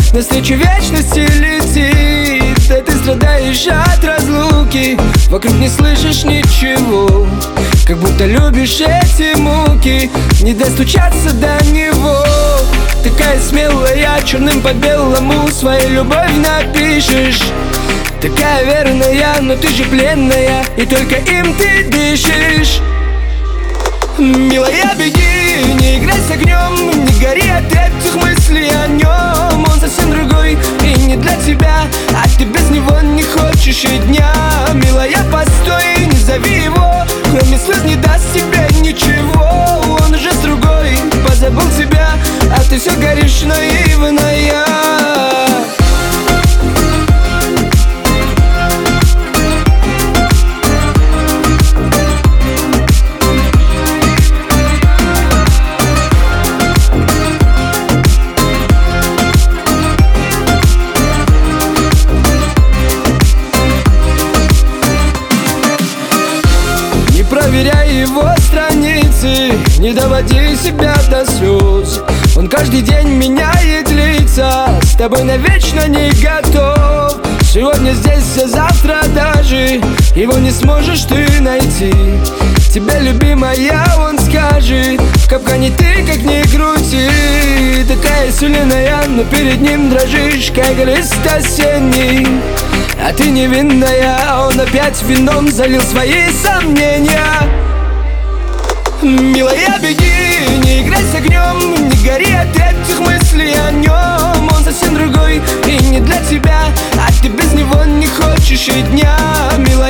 навстречу вечности летит. Да ты страдаешь от разлуки, вокруг не слышишь ничего, как будто любишь эти муки, не достучаться до него. Такая смелая, черным по белому свою любовь напишешь. Такая верная, но ты же пленная, и только им ты дышишь. Милая, беги, не играй с огнем, не гори от этих мыслей о нем. Он совсем другой и не для тебя, а ты без него не хочешь и дня. Милая, постой, не зови его, кроме слез не даст тебе ничего. Он уже с другой, позабыл тебя, а ты все горишь наивная. Проверяй его страницы, не доводи себя до слез. Он каждый день меняет лица, с тобой навечно не готов. Сегодня здесь, а завтра даже его не сможешь ты найти. Тебя, любимая, он скажет, в капкане ты как ни крути. Такая сильная, но перед ним дрожишь, как лист осенний. А ты невинная, а он опять вином залил свои сомнения. Милая, беги, не играй с огнем, не гори от этих мыслей о нем. Он совсем другой и не для тебя, а ты без него не хочешь и дня. Милая,